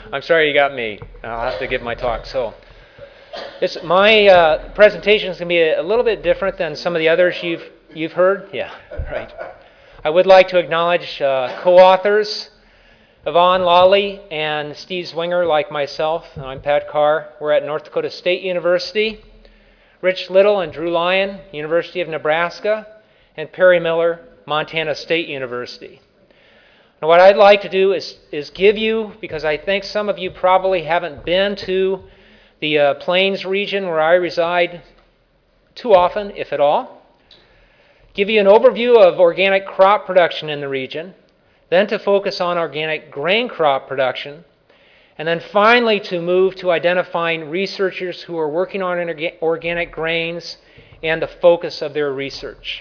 I'm sorry you got me. I'll have to give my talk. So, my presentation is going to be a little bit different than some of the others you've heard. Yeah, right. I would like to acknowledge co-authors Yvonne Lawley and Steve Zwinger, like myself. I'm Pat Carr. We're at North Dakota State University. Rich Little and Drew Lyon, University of Nebraska, and Perry Miller, Montana State University. Now, what I'd like to do is give you, because I think some of you probably haven't been to the Plains region where I reside too often, if at all, give you an overview of organic crop production in the region, then to focus on organic grain crop production, and then finally to move to identifying researchers who are working on organic grains and the focus of their research.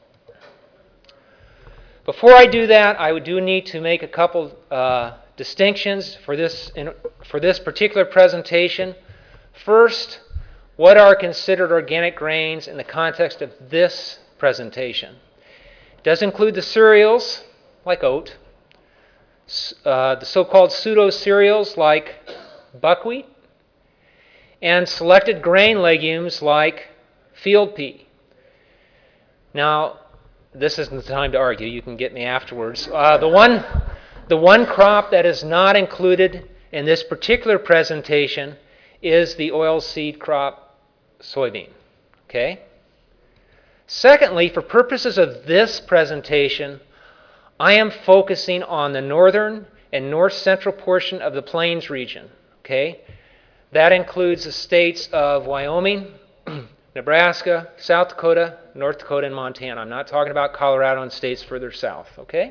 Before I do that, I do need to make a couple distinctions for this particular presentation. First, what are considered organic grains in the context of this presentation? It does include the cereals, like oat, the so-called pseudo-cereals like buckwheat, and selected grain legumes like field pea. Now, this isn't the time to argue. You can get me afterwards. The one crop that is not included in this particular presentation is the oilseed crop soybean. Okay? Secondly, for purposes of this presentation, I am focusing on the northern and north-central portion of the Plains region. Okay? That includes the states of Wyoming, Nebraska, South Dakota, North Dakota, and Montana. I'm not talking about Colorado and states further south, okay?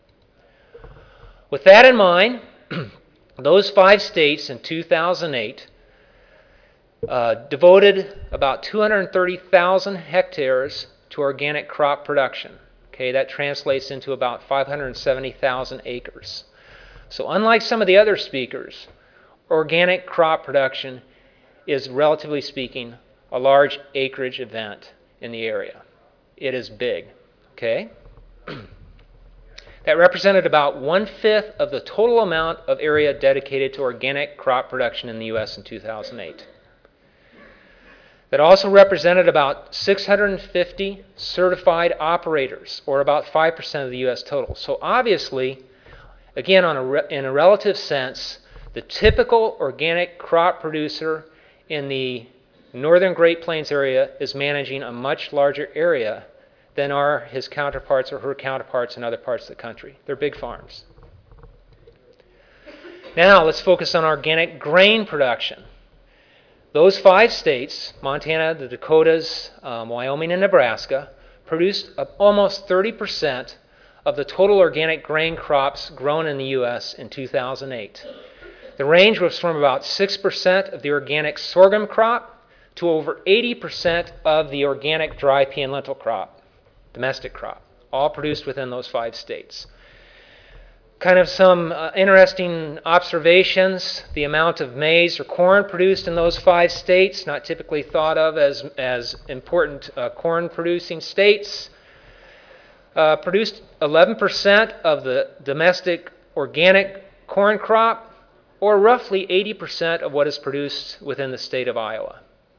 With that in mind, those 5 states in 2008 devoted about 230,000 hectares to organic crop production. Okay, that translates into about 570,000 acres. So unlike some of the other speakers, organic crop production is, relatively speaking, a large acreage event in the area. It is big, okay? That represented about 1/5 of the total amount of area dedicated to organic crop production in the U.S. in 2008. That also represented about 650 certified operators, or about 5% of the U.S. total. So obviously, again, in a relative sense, the typical organic crop producer in the Northern Great Plains area is managing a much larger area than are his counterparts or her counterparts in other parts of the country. They're big farms. Now let's focus on organic grain production. Those 5 states, Montana, the Dakotas, Wyoming, and Nebraska, produced almost 30% of the total organic grain crops grown in the U.S. in 2008. The range was from about 6% of the organic sorghum crop to over 80% of the organic dry pea and lentil crop, domestic crop, all produced within those 5 states. Kind of some interesting observations. The amount of maize or corn produced in those 5 states, not typically thought of as important corn-producing states, produced 11% of the domestic organic corn crop, or roughly 80% of what is produced within the state of Iowa.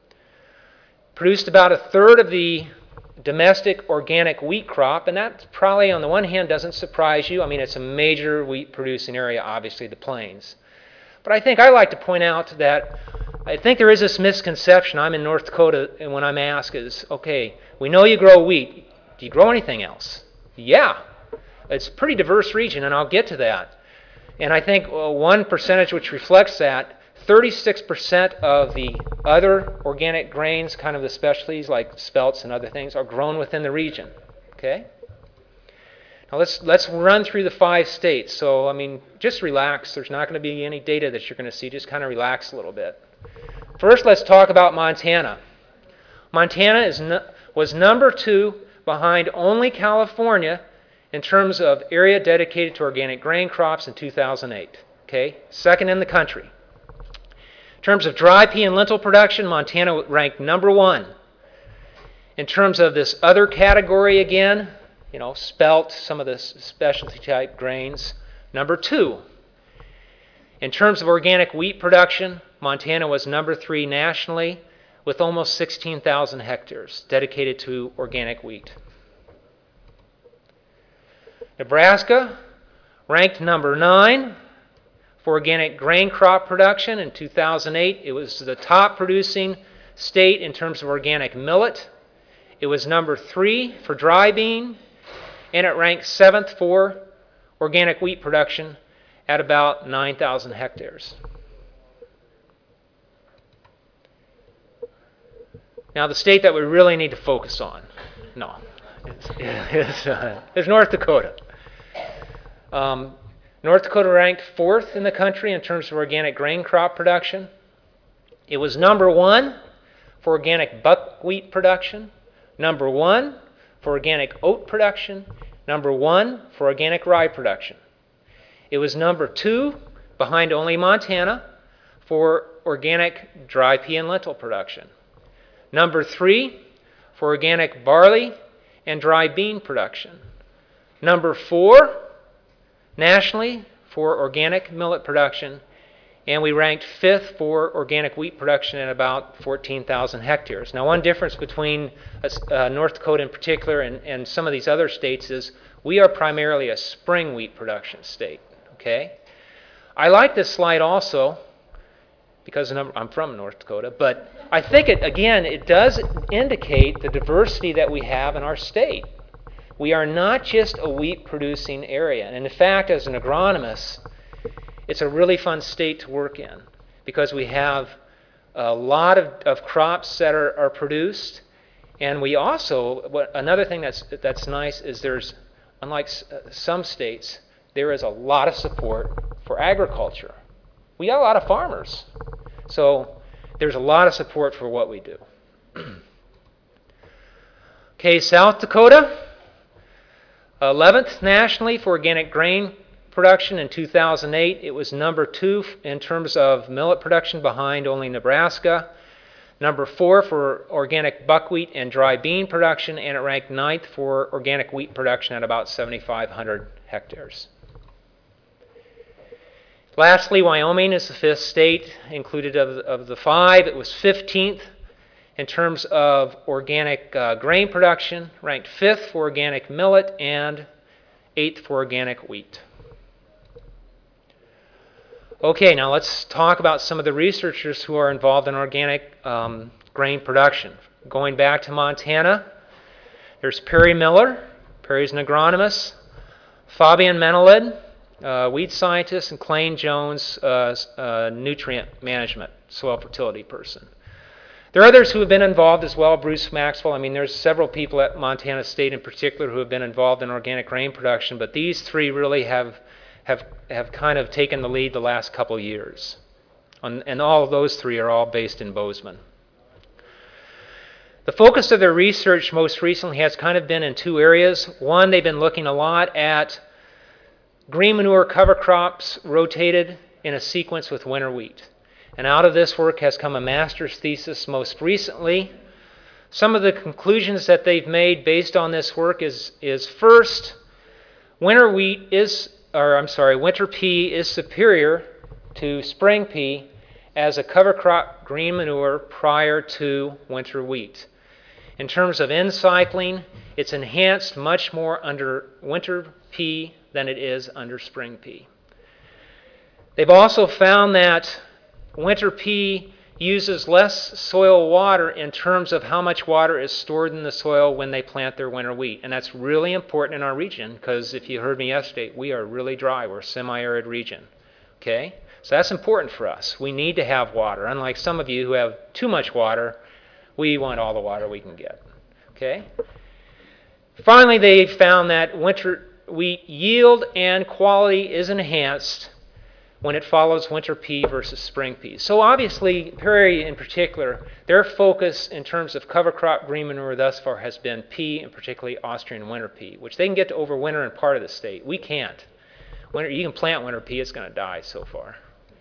Produced about 1/3 of the domestic organic wheat crop, and that probably on the one hand doesn't surprise you. I mean, it's a major wheat producing area, obviously, the Plains. But I think I like to point out that I think there is this misconception. I'm in North Dakota, and when I'm asked is, okay, we know you grow wheat. Do you grow anything else? Yeah. It's a pretty diverse region, and I'll get to that. And I think one percentage which reflects that, 36% of the other organic grains, kind of the specialties like spelts and other things, are grown within the region. Okay? Now let's run through the 5 states. So, I mean, just relax. There's not going to be any data that you're going to see. Just kind of relax a little bit. First, let's talk about Montana. Montana was number 2 behind only California in terms of area dedicated to organic grain crops in 2008. Okay? Second in the country. In terms of dry pea and lentil production, Montana ranked number 1. In terms of this other category again, spelt, some of the specialty type grains, number 2. In terms of organic wheat production, Montana was number 3 nationally with almost 16,000 hectares dedicated to organic wheat. Nebraska ranked number 9 for organic grain crop production. In 2008, it was the top producing state in terms of organic millet. It was number 3 for dry bean, and it ranked 7th for organic wheat production at about 9,000 hectares. Now, the state that we really need to focus on, is North Dakota. North Dakota ranked 4th in the country in terms of organic grain crop production. It was number 1 for organic buckwheat production, number 1 for organic oat production, number 1 for organic rye production. It was number 2, behind only Montana, for organic dry pea and lentil production. Number 3 for organic barley and dry bean production. Number 4 nationally for organic millet production, and we ranked 5th for organic wheat production at about 14,000 hectares. Now, one difference between North Dakota in particular and some of these other states is we are primarily a spring wheat production state. Okay? I like this slide also because I'm from North Dakota, but I think it does indicate the diversity that we have in our state. We are not just a wheat producing area. And in fact, as an agronomist, it's a really fun state to work in because we have a lot of crops that are produced. And we also, another thing that's nice is there's, unlike some states, there is a lot of support for agriculture. We got a lot of farmers. So there's a lot of support for what we do. Okay, South Dakota, 11th nationally for organic grain production in 2008. It was number 2 in terms of millet production, behind only Nebraska. Number 4 for organic buckwheat and dry bean production, and it ranked 9th for organic wheat production at about 7,500 hectares. Lastly, Wyoming is the 5th state included of the 5. It was 15th in terms of organic grain production, ranked 5th for organic millet, and 8th for organic wheat. Okay, now let's talk about some of the researchers who are involved in organic grain production. Going back to Montana, there's Perry Miller. Perry's an agronomist. Fabian Meneled, weed scientist, and Clayne Jones, nutrient management, soil fertility person. There are others who have been involved as well. Bruce Maxwell. I mean, there's several people at Montana State in particular who have been involved in organic grain production, but these 3 really have kind of taken the lead the last couple years. And all of those 3 are all based in Bozeman. The focus of their research most recently has kind of been in 2 areas. One, they've been looking a lot at green manure cover crops rotated in a sequence with winter wheat. And out of this work has come a master's thesis most recently. Some of the conclusions that they've made based on this work is first, winter pea is superior to spring pea as a cover crop green manure prior to winter wheat. In terms of N cycling, it's enhanced much more under winter pea than it is under spring pea. They've also found that winter pea uses less soil water in terms of how much water is stored in the soil when they plant their winter wheat. And that's really important in our region because if you heard me yesterday, we are really dry. We're a semi-arid region. Okay? So that's important for us. We need to have water. Unlike some of you who have too much water, we want all the water we can get. Okay? Finally, they found that winter wheat yield and quality is enhanced when it follows winter pea versus spring pea. So obviously, Perry in particular, their focus in terms of cover crop green manure thus far has been pea, and particularly Austrian winter pea, which they can get to overwinter in part of the state. We can't. You can plant winter pea, it's going to die so far.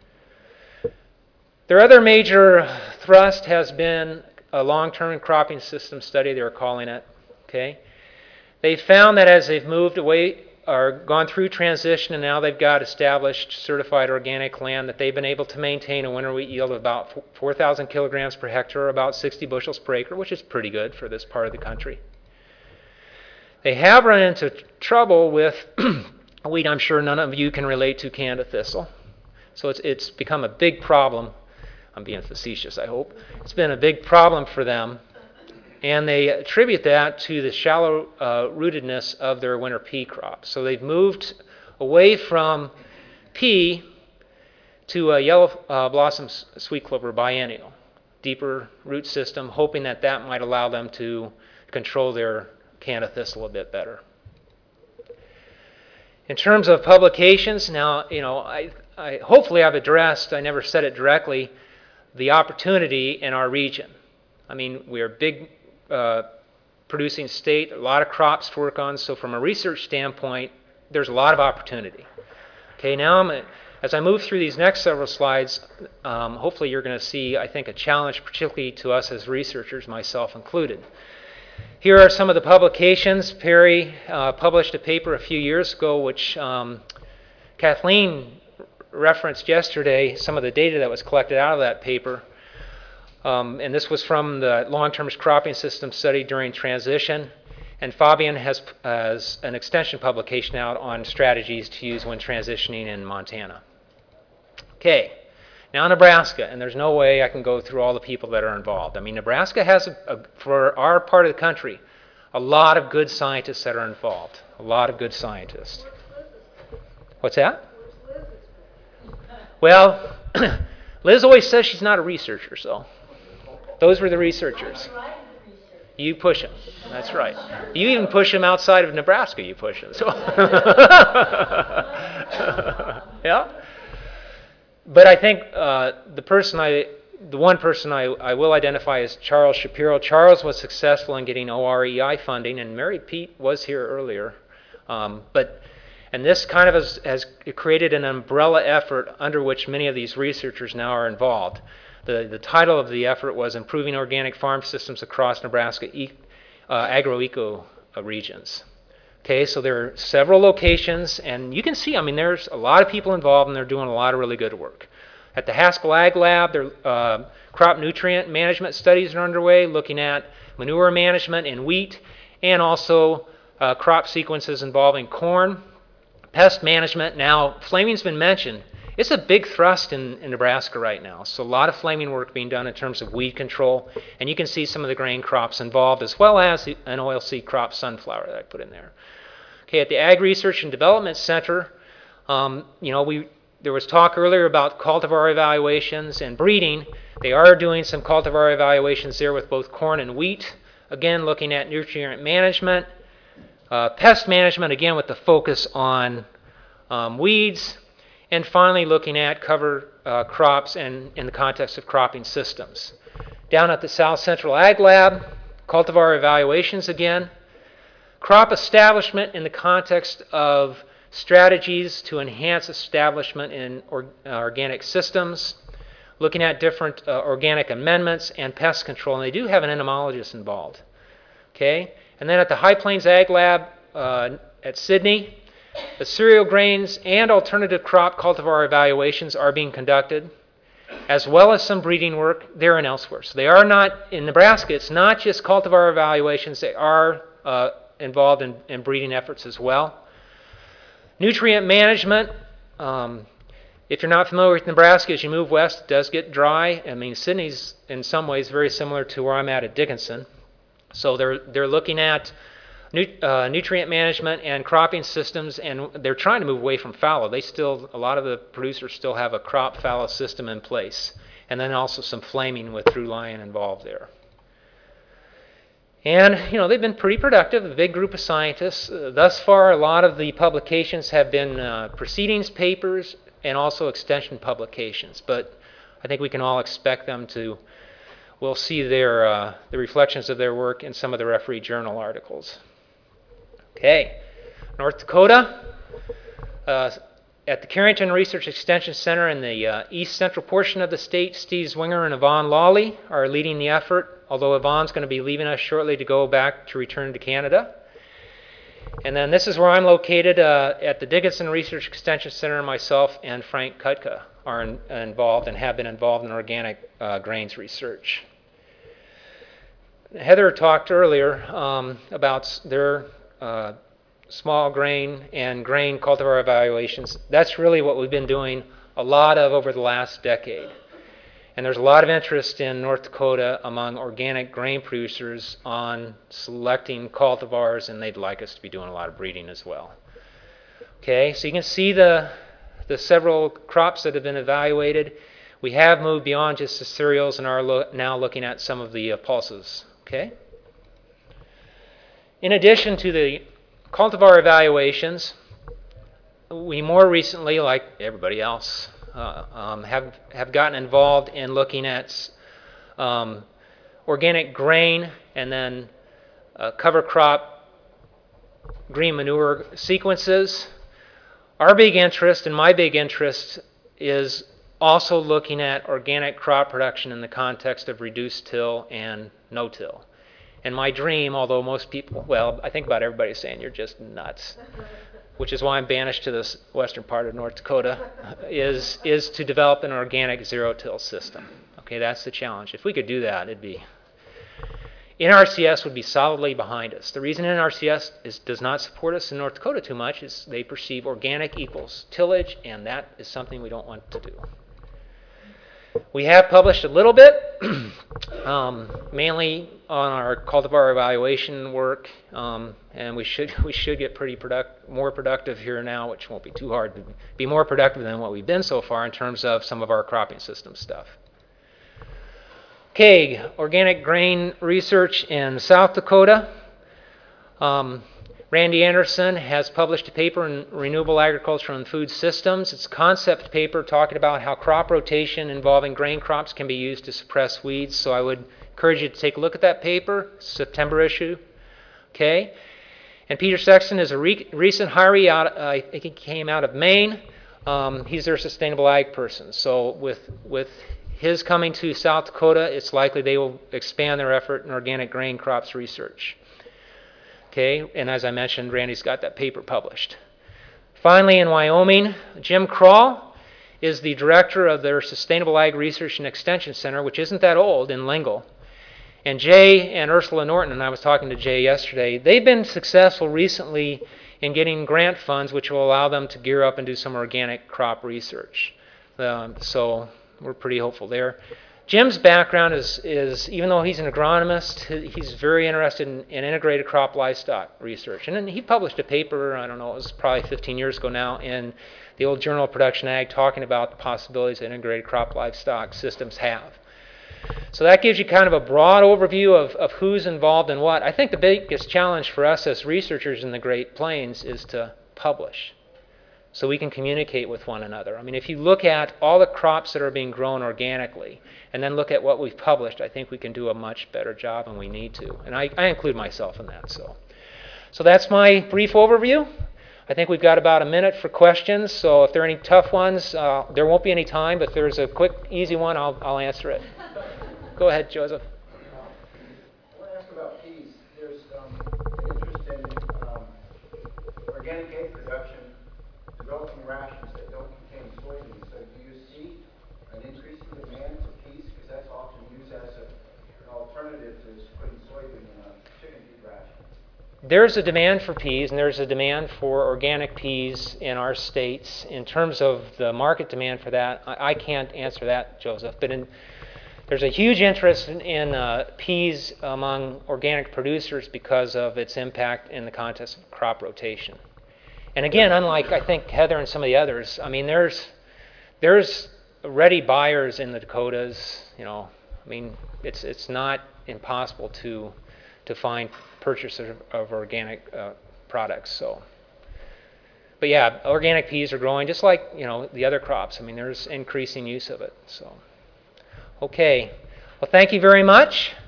Their other major thrust has been a long-term cropping system study, they were calling it. Okay? They found that as they've moved away are gone through transition, and now they've got established certified organic land that they've been able to maintain a winter wheat yield of about 4,000 kilograms per hectare, or about 60 bushels per acre, which is pretty good for this part of the country. They have run into trouble with a weed I'm sure none of you can relate to, Canada thistle. So it's become a big problem. I'm being facetious, I hope. It's been a big problem for them, and they attribute that to the shallow rootedness of their winter pea crop. So they've moved away from pea to a yellow blossom sweet clover biennial, deeper root system, hoping that that might allow them to control their Canada thistle a bit better. In terms of publications, now, I hopefully I've addressed, I never said it directly, the opportunity in our region. I mean, we are a big producing state, a lot of crops to work on, so from a research standpoint, there's a lot of opportunity. Okay, now as I move through these next several slides, hopefully you're going to see, I think, a challenge, particularly to us as researchers, myself included. Here are some of the publications. Perry published a paper a few years ago, which Kathleen referenced yesterday, some of the data that was collected out of that paper. And this was from the long-term cropping system study during transition. And Fabian has an extension publication out on strategies to use when transitioning in Montana. Okay, now Nebraska, and there's no way I can go through all the people that are involved. I mean, Nebraska has, for our part of the country, a lot of good scientists that are involved. A lot of good scientists. What's that? Well, Liz always says she's not a researcher, so those were the researchers. You push them. That's right. You even push them outside of Nebraska. You push them. So yeah. But I think the one person I will identify is Charles Shapiro. Charles was successful in getting OREI funding, and Mary Pete was here earlier. And this kind of has created an umbrella effort under which many of these researchers now are involved. The title of the effort was Improving Organic Farm Systems Across Nebraska Agroeco Regions. Okay, so there are several locations, and you can see, I mean, there's a lot of people involved, and they're doing a lot of really good work. At the Haskell Ag Lab, their crop nutrient management studies are underway, looking at manure management in wheat, and also crop sequences involving corn. Pest management, now, flaming's been mentioned. It's a big thrust in Nebraska right now. So a lot of flaming work being done in terms of weed control. And you can see some of the grain crops involved, as well as an oilseed crop, sunflower, that I put in there. Okay, at the Ag Research and Development Center, there was talk earlier about cultivar evaluations and breeding. They are doing some cultivar evaluations there with both corn and wheat. Again, looking at nutrient management. Pest management, again, with the focus on weeds. And finally, looking at cover crops and in the context of cropping systems. Down at the South Central Ag Lab, cultivar evaluations again. Crop establishment in the context of strategies to enhance establishment in organic systems. Looking at different organic amendments and pest control. And they do have an entomologist involved. Okay? And then at the High Plains Ag Lab at Sydney, the cereal grains and alternative crop cultivar evaluations are being conducted, as well as some breeding work there and elsewhere. So they are not, in Nebraska, it's not just cultivar evaluations, they are involved in breeding efforts as well. Nutrient management, if you're not familiar with Nebraska, as you move west, it does get dry. I mean, Sydney's in some ways very similar to where I'm at Dickinson. So they're looking at nutrient management and cropping systems, and they're trying to move away from fallow. A lot of the producers still have a crop fallow system in place, and then also some flaming with through line involved there. And, they've been pretty productive, a big group of scientists. Thus far, a lot of the publications have been proceedings papers and also extension publications, but I think we can all expect them to. We'll see the reflections of their work in some of the referee journal articles. Okay, North Dakota, at the Carrington Research Extension Center in the east central portion of the state, Steve Zwinger and Yvonne Lawley are leading the effort, although Yvonne's going to be leaving us shortly to go back to return to Canada. And then this is where I'm located at the Dickinson Research Extension Center. Myself and Frank Kutka are involved and have been involved in organic grains research. Heather talked earlier about their small grain and grain cultivar evaluations. That's really what we've been doing a lot of over the last decade. And there's a lot of interest in North Dakota among organic grain producers on selecting cultivars, and they'd like us to be doing a lot of breeding as well. Okay, so you can see the several crops that have been evaluated. We have moved beyond just the cereals and are now looking at some of the pulses. Okay. In addition to the cultivar evaluations, we more recently, like everybody else, have gotten involved in looking at organic grain and then cover crop green manure sequences. Our big interest and my big interest is also looking at organic crop production in the context of reduced till and no-till. And my dream, although most people, well, I think about everybody saying you're just nuts, which is why I'm banished to this western part of North Dakota, is to develop an organic zero-till system. Okay, that's the challenge. If we could do that, it'd be... NRCS would be solidly behind us. The reason NRCS does not support us in North Dakota too much is they perceive organic equals tillage, and that is something we don't want to do. We have published a little bit, mainly on our cultivar evaluation work, and we should get more productive here now, which won't be too hard to be more productive than what we've been so far in terms of some of our cropping system stuff. Okay, organic grain research in South Dakota. Randy Anderson has published a paper in Renewable Agriculture and Food Systems. It's a concept paper talking about how crop rotation involving grain crops can be used to suppress weeds. So I would encourage you to take a look at that paper, September issue. Okay, and Peter Sexton is a recent hiree out. I think he came out of Maine. He's their sustainable ag person. So with his coming to South Dakota, it's likely they will expand their effort in organic grain crops research. Okay, and as I mentioned, Randy's got that paper published. Finally, in Wyoming, Jim Kral is the director of their Sustainable Ag Research and Extension Center, which isn't that old, in Lingle. And Jay and Ursula Norton, and I was talking to Jay yesterday, they've been successful recently in getting grant funds which will allow them to gear up and do some organic crop research. So we're pretty hopeful there. Jim's background is even though he's an agronomist, he's very interested in integrated crop livestock research. And then he published a paper, I don't know, it was probably 15 years ago now, in the old Journal of Production Ag talking about the possibilities that integrated crop livestock systems have. So that gives you kind of a broad overview of who's involved in what. I think the biggest challenge for us as researchers in the Great Plains is to publish, so we can communicate with one another. I mean, if you look at all the crops that are being grown organically and then look at what we've published, I think we can do a much better job, and we need to. And I include myself in that. So that's my brief overview. I think we've got about a minute for questions, so if there are any tough ones, there won't be any time, but if there's a quick, easy one, I'll answer it. Go ahead, Joseph. I want to ask about peas. There's interest in organic egg production developing rations that don't contain soybeans. So do you see an increasing demand for peas? Because that's often used as an alternative to putting soybean in a chicken feed ration. There's a demand for peas, and there's a demand for organic peas in our states. In terms of the market demand for that, I can't answer that, Joseph. But there's a huge interest in peas among organic producers because of its impact in the context of crop rotation. And again, unlike, I think, Heather and some of the others, I mean, there's ready buyers in the Dakotas. You know, I mean, it's not impossible to find purchasers of organic products. So, but yeah, organic peas are growing just like, you know, the other crops. I mean, there's increasing use of it. So, okay. Well, thank you very much.